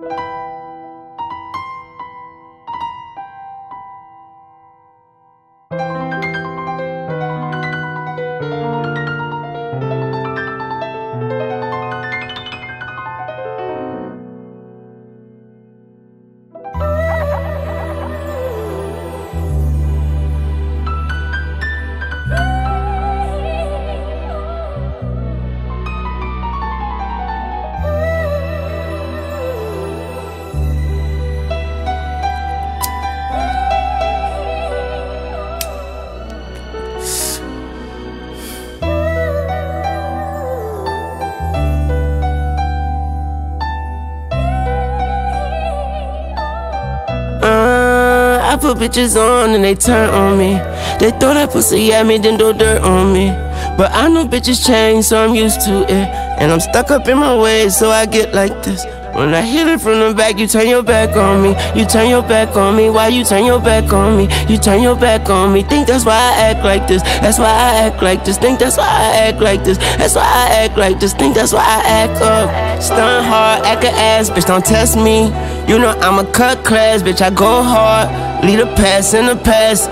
I put bitches on and they turn on me. They throw that pussy at me, then throw dirt on me. But I know bitches change, so I'm used to it. And I'm stuck up in my ways, so I get like this. When I hit it from the back, you turn your back on me. You turn your back on me. Why you turn your back on me? You turn your back on me. Think that's why I act like this. That's why I act like this. Think that's why I act like this. That's why I act like this. Think that's why I act up. Stun hard, act a ass, bitch, don't test me. You know I'm a cut class, bitch, I go hard. Lead a pass in the past.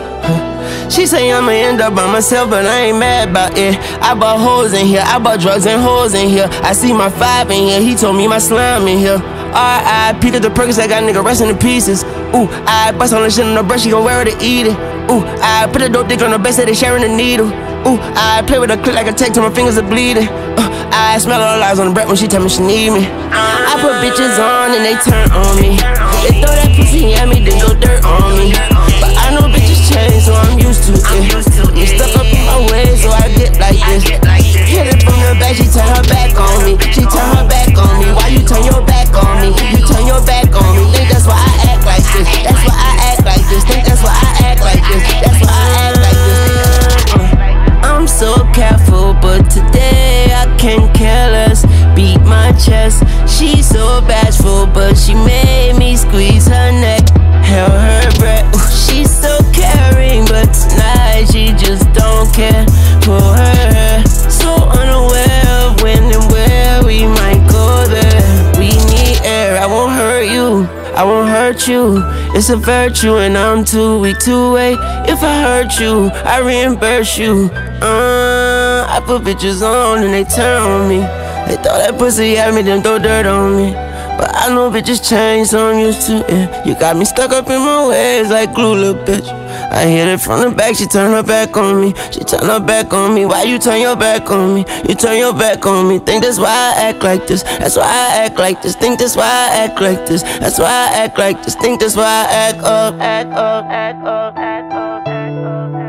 She say I'ma end up by myself, but I ain't mad about it. I bought hoes in here, I bought drugs and hoes in here. I see my 5 in here, he told me my slime in here. R.I.P. to the Perkins, I got a nigga resting in pieces. Ooh, I bust on the shit on the brush, she gon' wear it to eat it. Ooh, I put a dope dick on the best, say they sharing the needle. Ooh, I play with a clip like a tech till my fingers are bleeding. I smell all the lies on the breath when she tell me she need me. I put bitches on and they turn on me. They throw that pussy at me, then go dirt on me. But I know bitches change, so I'm used to it. I'm stuck up in my ways, so I get like this. Hit it from the back, she turn her back on me. She turn her back on me. Why you turn your back on me? You turn your back on me. Think that's why I act like this. That's why I act like this. Think that's why I act like this. That's why I act like this. I'm so careful, but today I can't care less. Beat my chest. She's so bashful, but she made me squeeze her neck. Held her breath. Ooh, she's so caring, but tonight she just don't care for her hair. So unaware of when and where we might go there. We need air. I won't hurt you, I won't hurt you. It's a virtue and I'm too weak to wait. If I hurt you, I reimburse you. I put bitches on and they turn on me. They throw that pussy at me, then throw dirt on me. But I know bitches change, so I'm used to it. You got me stuck up in my ways like glue, little bitch. I hit it from the back, she turn her back on me. She turn her back on me. Why you turn your back on me? You turn your back on me. Think that's why I act like this. That's why I act like this. Think that's why I act like this. That's why I act like this. Think that's why I act up. Act up, act up, act up, act up, act up.